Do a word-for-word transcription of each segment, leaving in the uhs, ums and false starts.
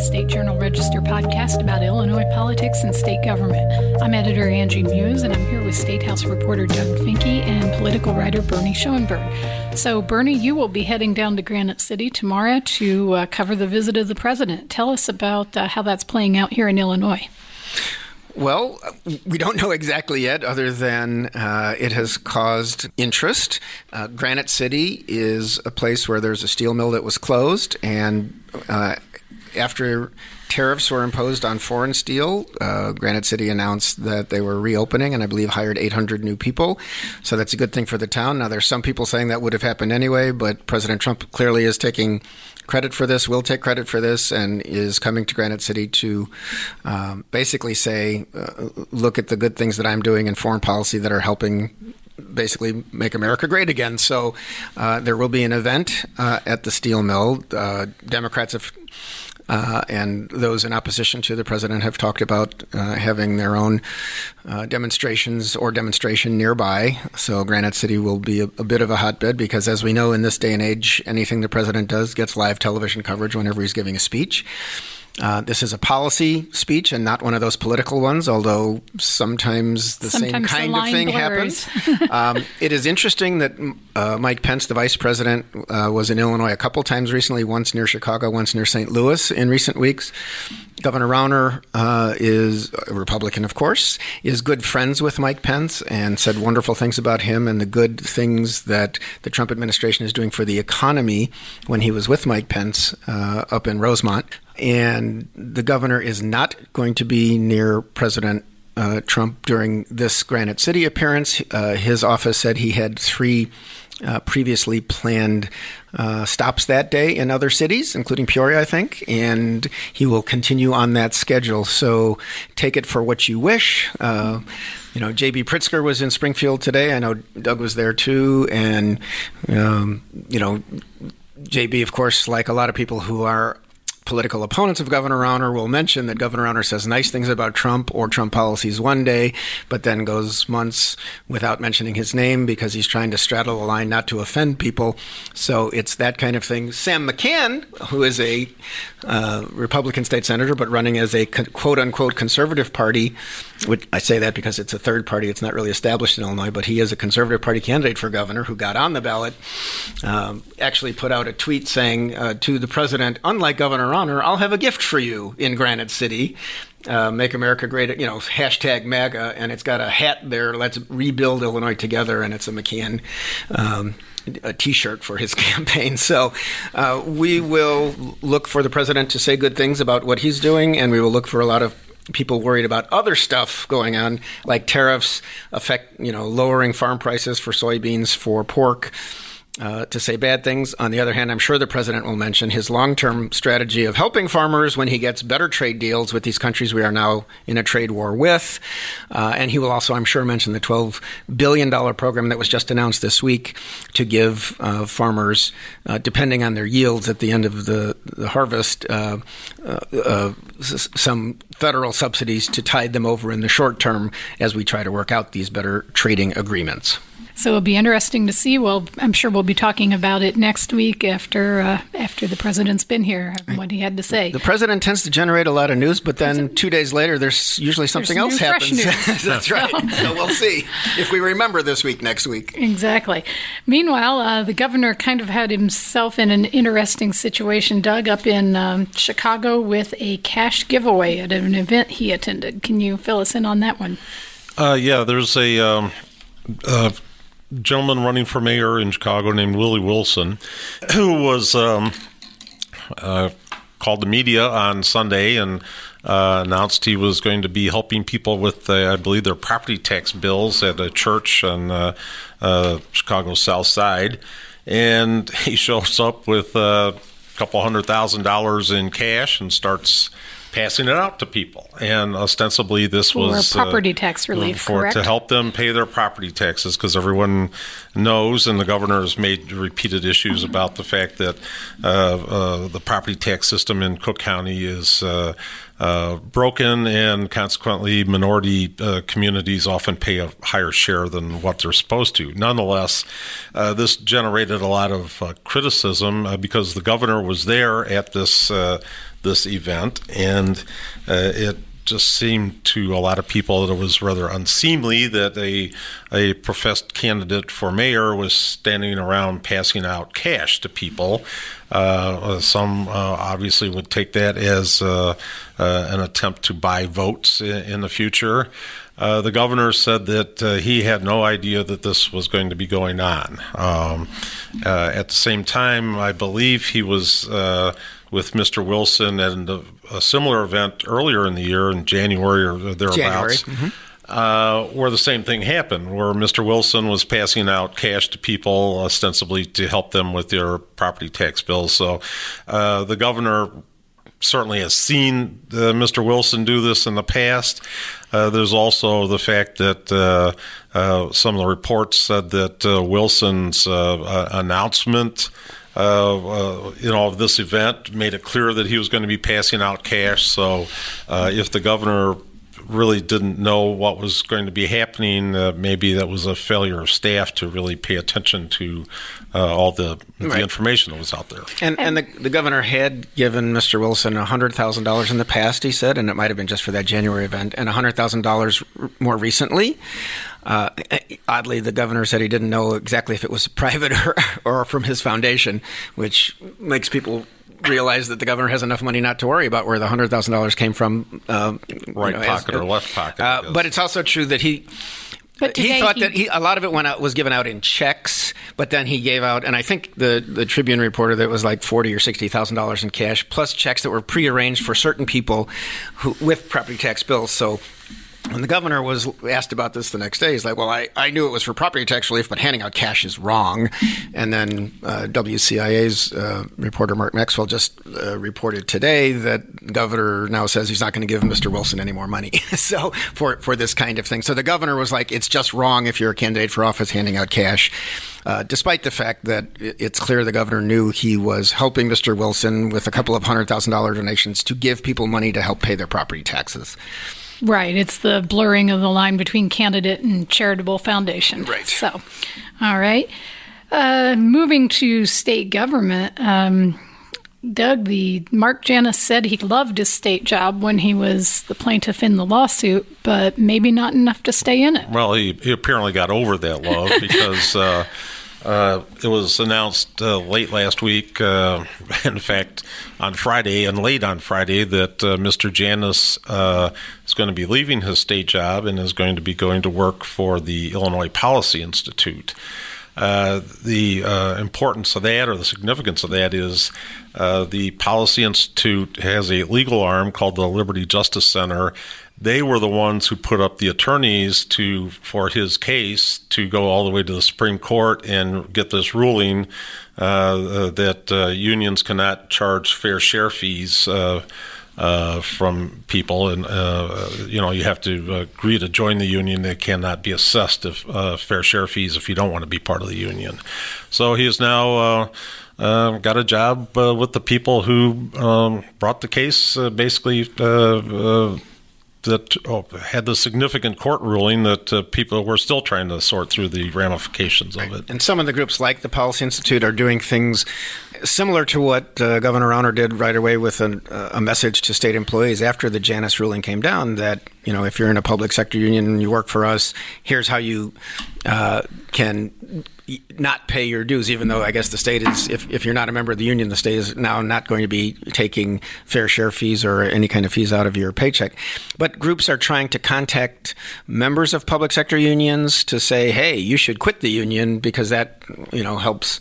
State Journal Register podcast about Illinois politics and state government. I'm editor Angie Muse, and I'm here with State House reporter Doug Finke and political writer Bernie Schoenberg. So, Bernie, you will be heading down to Granite City tomorrow to uh, cover the visit of the president. Tell us about uh, how that's playing out here in Illinois. Well, we don't know exactly yet, other than uh, it has caused interest. Uh, Granite City is a place where there's a steel mill that was closed, and uh, after tariffs were imposed on foreign steel, uh, Granite City announced that they were reopening and I believe hired eight hundred new people. So that's a good thing for the town. Now, there's some people saying that would have happened anyway, but President Trump clearly is taking credit for this, will take credit for this, and is coming to Granite City to um, basically say, uh, look at the good things that I'm doing in foreign policy that are helping basically make America great again. So uh, there will be an event uh, at the steel mill. Uh, Democrats have Uh, and those in opposition to the president have talked about uh, having their own uh, demonstrations or demonstration nearby. So Granite City will be a, a bit of a hotbed because, as we know, in this day and age, anything the president does gets live television coverage whenever he's giving a speech. Uh, this is a policy speech and not one of those political ones, although sometimes the sometimes same kind the of thing blurs. happens. um, it is interesting that uh, Mike Pence, the vice president, uh, was in Illinois a couple times recently, once near Chicago, once near Saint Louis in recent weeks. Governor Rauner uh, is a Republican, of course, is good friends with Mike Pence and said wonderful things about him and the good things that the Trump administration is doing for the economy when he was with Mike Pence uh, up in Rosemont. And the governor is not going to be near President uh, Trump during this Granite City appearance. Uh, his office said he had three uh, previously planned uh, stops that day in other cities, including Peoria, I think, and he will continue on that schedule. So take it for what you wish. Uh, you know, J B Pritzker was in Springfield today. I know Doug was there too. And, um, you know, J B, of course, like a lot of people who are political opponents of Governor Rauner, will mention that Governor Rauner says nice things about Trump or Trump policies one day, but then goes months without mentioning his name because he's trying to straddle the line not to offend people. So it's that kind of thing. Sam McCann, who is a uh, Republican state senator, but running as a quote-unquote conservative party, which I say that because it's a third party. It's not really established in Illinois, but he is a conservative party candidate for governor who got on the ballot, um, actually put out a tweet saying uh, to the president, unlike Governor Rauner, I'll have a gift for you in Granite City. Uh, make America great, you know, hashtag MAGA, and it's got a hat there, let's rebuild Illinois together, and it's a McCann um, a T-shirt for his campaign. So uh, we will look for the president to say good things about what he's doing, and we will look for a lot of people worried about other stuff going on, like tariffs affect, you know, lowering farm prices for soybeans, for pork, Uh, to say bad things. On the other hand, I'm sure the president will mention his long-term strategy of helping farmers when he gets better trade deals with these countries we are now in a trade war with. Uh, and he will also, I'm sure, mention the twelve billion dollars program that was just announced this week to give uh, farmers, uh, depending on their yields at the end of the, the harvest, uh, uh, uh, s- some federal subsidies to tide them over in the short term as we try to work out these better trading agreements. So it'll be interesting to see. Well, I'm sure we'll be talking about it next week after uh, after the president's been here, what he had to say. The president tends to generate a lot of news, but then two days later, there's usually something there's else new, happens. fresh news. That's right. So we'll see if we remember this week next week. Exactly. Meanwhile, uh, the governor kind of had himself in an interesting situation, Doug, up in um, Chicago with a cash giveaway at an event he attended. Can you fill us in on that one? Uh, yeah, there's a... Um, uh, gentleman running for mayor in Chicago named Willie Wilson, who was um, uh, called the media on Sunday and uh, announced he was going to be helping people with, uh, I believe, their property tax bills at a church on uh, uh, Chicago's South Side. And he shows up with a couple hundred thousand dollars in cash and starts passing it out to people. And ostensibly this for was property uh, tax relief, for, correct? To help them pay their property taxes, because everyone knows, and the governor has made repeated issues mm-hmm. about the fact that uh, uh, the property tax system in Cook County is uh, uh, broken, and consequently minority uh, communities often pay a higher share than what they're supposed to. Nonetheless, uh, this generated a lot of uh, criticism uh, because the governor was there at this uh, this event, and uh, it just seemed to a lot of people that it was rather unseemly that a a professed candidate for mayor was standing around passing out cash to people. Uh, some uh, obviously would take that as uh, uh, an attempt to buy votes in, in the future. Uh, the governor said that uh, he had no idea that this was going to be going on. Um, uh, at the same time, I believe he was uh, with Mister Wilson at a, a similar event earlier in the year in January or thereabouts. January. Mm-hmm. Uh, where the same thing happened, where Mister Wilson was passing out cash to people ostensibly to help them with their property tax bills. So uh, the governor certainly has seen uh, Mister Wilson do this in the past. Uh, there's also the fact that uh, uh, some of the reports said that uh, Wilson's uh, uh, announcement Uh, uh, you know, of this event made it clear that he was going to be passing out cash. So uh, if the governor really didn't know what was going to be happening, uh, maybe that was a failure of staff to really pay attention to uh, all the, the right. information that was out there. And and the, the governor had given Mister Wilson one hundred thousand dollars in the past, he said, and it might have been just for that January event, and one hundred thousand dollars more recently. Uh, oddly, the governor said he didn't know exactly if it was private or, or from his foundation, which makes people realize that the governor has enough money not to worry about where the one hundred thousand dollars came from. Uh, right you know, pocket as, or left pocket. Uh, but it's also true that he... But he thought he, that he, a lot of it went out, was given out in checks, but then he gave out, and I think the, the Tribune reported that it was like forty or sixty thousand dollars in cash, plus checks that were prearranged for certain people who, with property tax bills. So when the governor was asked about this the next day, he's like, well, I, I knew it was for property tax relief, but handing out cash is wrong. And then uh, W C I A's uh, reporter Mark Maxwell just uh, reported today that the governor now says he's not going to give Mister Wilson any more money so for, for this kind of thing. So the governor was like, it's just wrong if you're a candidate for office handing out cash, uh, despite the fact that it's clear the governor knew he was helping Mister Wilson with a couple of one hundred thousand dollars donations to give people money to help pay their property taxes. Right. It's the blurring of the line between candidate and charitable foundation. Right. So, all right. Uh, moving to state government, um, Doug, the Mark Janus said he loved his state job when he was the plaintiff in the lawsuit, but maybe not enough to stay in it. Well, he, he apparently got over that love because uh, uh, it was announced uh, late last week, uh, in fact, on Friday and late on Friday, that uh, Mister Janus uh, is going to be leaving his state job and is going to be going to work for the Illinois Policy Institute. Uh, the uh, importance of that, or the significance of that, is uh, the Policy Institute has a legal arm called the Liberty Justice Center. They were the ones who put up the attorneys to for his case to go all the way to the Supreme Court and get this ruling uh, uh, that uh, unions cannot charge fair share fees uh, uh, from people, and uh, you know you have to agree to join the union. They cannot be assessed if uh, fair share fees if you don't want to be part of the union. So he is now. Uh, Uh, got a job uh, with the people who um, brought the case, uh, basically uh, uh, that oh, had the significant court ruling that uh, people were still trying to sort through the ramifications of it. And some of the groups like the Policy Institute are doing things similar to what uh, Governor Rauner did right away with an, uh, a message to state employees after the Janus ruling came down that, you know, if you're in a public sector union and you work for us, here's how you uh, can not pay your dues, even though I guess the state is, if, if you're not a member of the union, the state is now not going to be taking fair share fees or any kind of fees out of your paycheck. But groups are trying to contact members of public sector unions to say, hey, you should quit the union because that, you know, helps.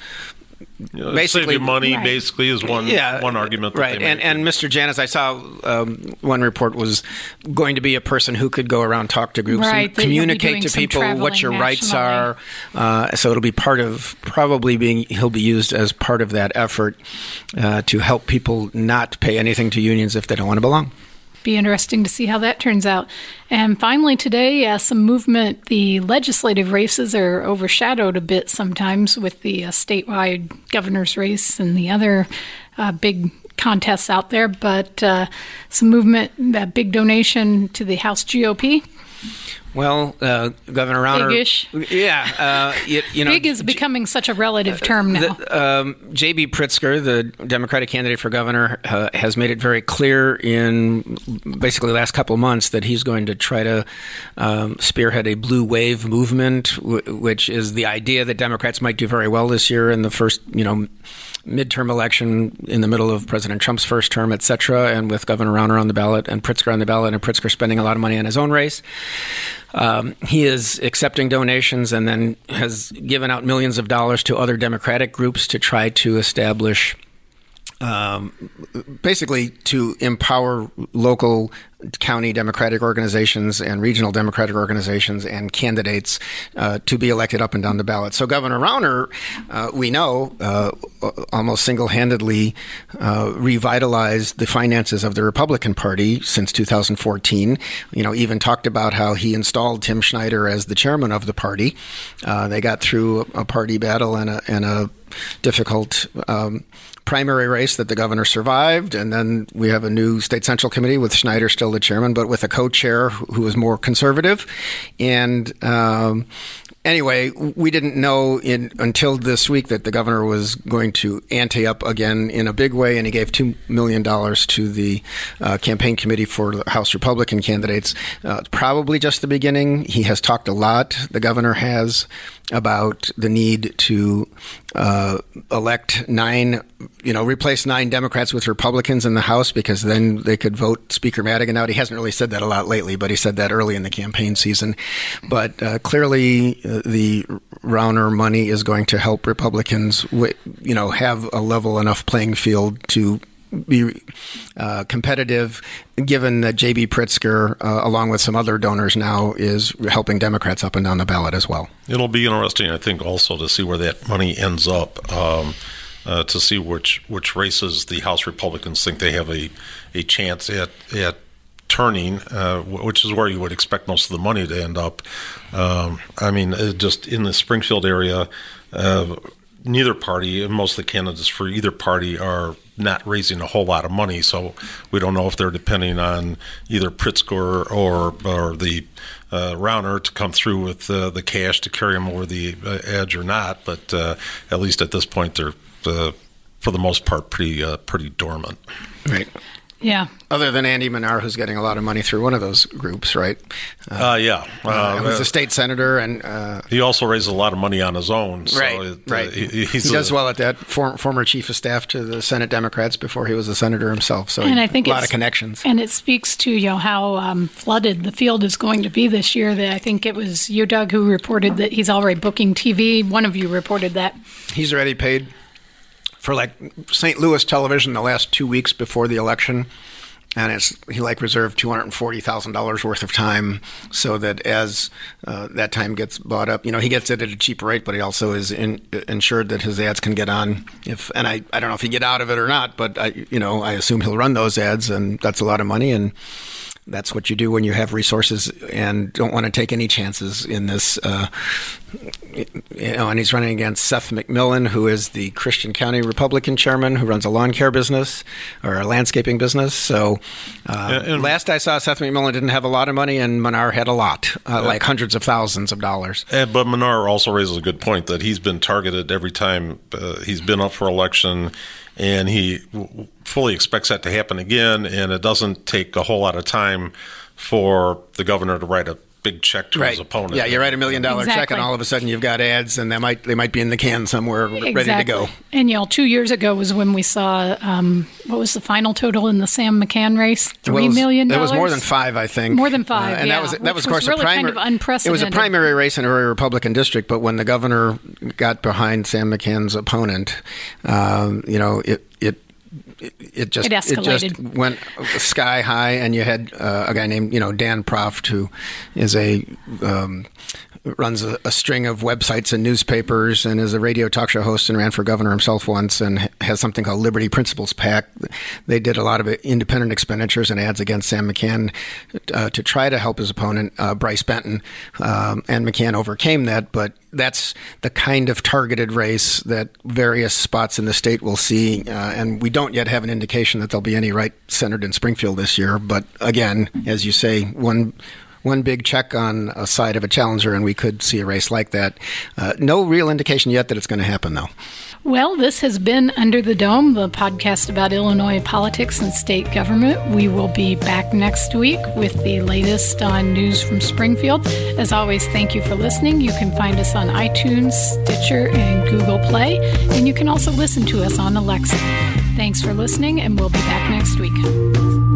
You know, basically, save you money, right. basically, is one yeah, one argument. That right, they and make. and Mister Janus, I saw um, one report was going to be a person who could go around, talk to groups, right, and communicate to people what your rights are. Uh, so it'll be part of probably being he'll be used as part of that effort uh, to help people not pay anything to unions if they don't want to belong. Be interesting to see how that turns out. And finally today, uh, some movement. The legislative races are overshadowed a bit sometimes with the uh, statewide governor's race and the other uh, big contests out there. But uh, some movement, that big donation to the House G O P. Well, uh, Governor Rauner, Big-ish. yeah, uh, you, you know, Big is becoming such a relative term now. The, um, J B Pritzker, the Democratic candidate for governor, uh, has made it very clear in basically the last couple of months that he's going to try to um, spearhead a blue wave movement, w- which is the idea that Democrats might do very well this year in the first, you know, midterm election in the middle of President Trump's first term, et cetera, and with Governor Rauner on the ballot and Pritzker on the ballot, and Pritzker spending a lot of money on his own race. Um, he is accepting donations and then has given out millions of dollars to other Democratic groups to try to establish, um, basically to empower local county Democratic organizations and regional Democratic organizations and candidates uh, to be elected up and down the ballot. So Governor Rauner, uh, we know, uh, almost single-handedly uh, revitalized the finances of the Republican Party since two thousand fourteen. You know, even talked about how he installed Tim Schneider as the chairman of the party. Uh, they got through a party battle and a, and a difficult um, primary race that the governor survived, and then we have a new state central committee with Schneider still the chairman, but with a co-chair who was more conservative. And um, anyway, we didn't know in, until this week that the governor was going to ante up again in a big way, and he gave two million dollars to the uh, campaign committee for the House Republican candidates. Uh, probably just the beginning. He has talked a lot, the governor has, about the need to uh, elect nine, you know, replace nine Democrats with Republicans in the House, because then they could vote Speaker Madigan out. He hasn't really said that a lot lately, but he said that early in the campaign season. But uh, clearly uh, the Rauner money is going to help Republicans, w- you know, have a level enough playing field to be uh, competitive, given that J B Pritzker, uh, along with some other donors now, is helping Democrats up and down the ballot as well. It'll be interesting, I think, also to see where that money ends up, um, uh, to see which which races the House Republicans think they have a, a chance at, at turning, uh, which is where you would expect most of the money to end up. Um, I mean, just in the Springfield area, uh, neither party, and most of the candidates for either party are not raising a whole lot of money, so we don't know if they're depending on either Pritzker or or the uh, Rauner to come through with uh, the cash to carry them over the uh, edge or not. But uh, at least at this point, they're uh, for the most part pretty uh, pretty dormant. Right. Yeah. Other than Andy Manar, who's getting a lot of money through one of those groups, right? Uh, uh, yeah. Uh, he was uh, a state senator, and uh, he also raises a lot of money on his own. So right, it, right. Uh, he, he's he does a, well at that. Form, former chief of staff to the Senate Democrats before he was a senator himself. So and I think a lot it's, of connections. And it speaks to, you know, how um, flooded the field is going to be this year. That I think it was you, Doug, who reported that he's already booking T V. One of you reported that. He's already paid for like Saint Louis television the last two weeks before the election. And it's he like reserved two hundred forty thousand dollars worth of time, so that as uh, that time gets bought up, you know, he gets it at a cheap rate, but he also is in, ensured that his ads can get on. If and I, I don't know if he get out of it or not, but I you know I assume he'll run those ads, and that's a lot of money, and that's what you do when you have resources and don't want to take any chances in this. Uh, you know, and he's running against Seth McMillan, who is the Christian County Republican chairman, who runs a lawn care business or a landscaping business. So uh, and, and last I saw, Seth McMillan didn't have a lot of money, and Manar had a lot, uh, like hundreds of thousands of dollars. And, but Manar also raises a good point that he's been targeted every time uh, he's been up for election. And he w- fully expects that to happen again, and it doesn't take a whole lot of time for the governor to write a big check to right. his opponent. Yeah, you write a million dollar exactly. check, and all of a sudden you've got ads, and they might they might be in the can somewhere, exactly. ready to go. And you know, two years ago was when we saw um, what was the final total in the Sam McCann race? Three well, million it dollars. was more than five, I think. More than five, uh, and yeah. that was that Which was, of course, was really a primary. kind of unprecedented. It was a primary race in a very Republican district, but when the governor got behind Sam McCann's opponent, um, you know, it it. It, it just it, it just went sky high, and you had uh, a guy named you know Dan Proft, who is a um, runs a, a string of websites and newspapers, and is a radio talk show host, and ran for governor himself once, and has something called Liberty Principles PAC. They did a lot of independent expenditures and ads against Sam McCann uh, to try to help his opponent, uh, Bryce Benton, um, and McCann overcame that, but that's the kind of targeted race that various spots in the state will see, uh, and we don't yet have an indication that there'll be any right-centered in Springfield this year. But again, as you say, one one big check on a side of a challenger, and we could see a race like that. Uh, no real indication yet that it's going to happen, though. Well, this has been Under the Dome, the podcast about Illinois politics and state government. We will be back next week with the latest on news from Springfield. As always, thank you for listening. You can find us on iTunes, Stitcher, and Google Play, and you can also listen to us on Alexa. Thanks for listening, and we'll be back next week.